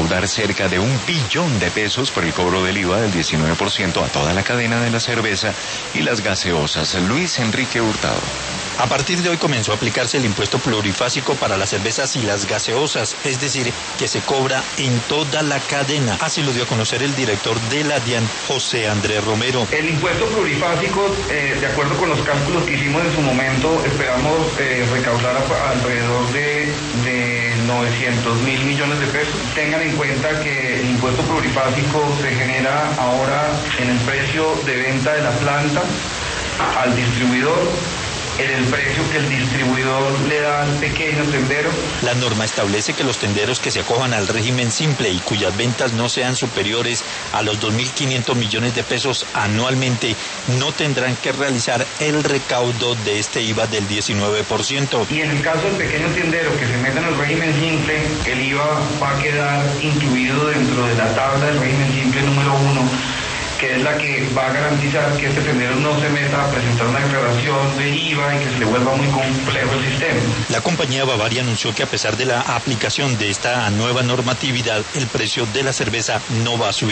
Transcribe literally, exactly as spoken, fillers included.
recaudar cerca de un billón de pesos por el cobro del I V A del diecinueve por ciento a toda la cadena de la cerveza y las gaseosas. Luis Enrique Hurtado. A partir de hoy comenzó a aplicarse el impuesto plurifásico para las cervezas y las gaseosas, es decir, que se cobra en toda la cadena. Así lo dio a conocer el director de la DIAN, José Andrés Romero. El impuesto plurifásico, eh, de acuerdo con los cálculos que hicimos en su momento, esperamos eh, recaudar a, alrededor de, de novecientos mil millones de pesos. Tengan en cuenta que el impuesto plurifásico se genera ahora en el precio de venta de la planta al distribuidor, en el precio que el distribuidor le da al pequeño tendero. La norma establece que los tenderos que se acojan al régimen simple y cuyas ventas no sean superiores a los dos mil quinientos millones de pesos anualmente no tendrán que realizar el recaudo de este I V A del diecinueve por ciento. Y en el caso del pequeño tendero que se meta en el régimen simple, el I V A va a quedar incluido dentro de la tabla del régimen simple número uno, que es la que va a garantizar que este tendero no se meta a presentar una declaración de I V A y que se le vuelva muy complejo el sistema. La compañía Bavaria anunció que a pesar de la aplicación de esta nueva normatividad, el precio de la cerveza no va a subir.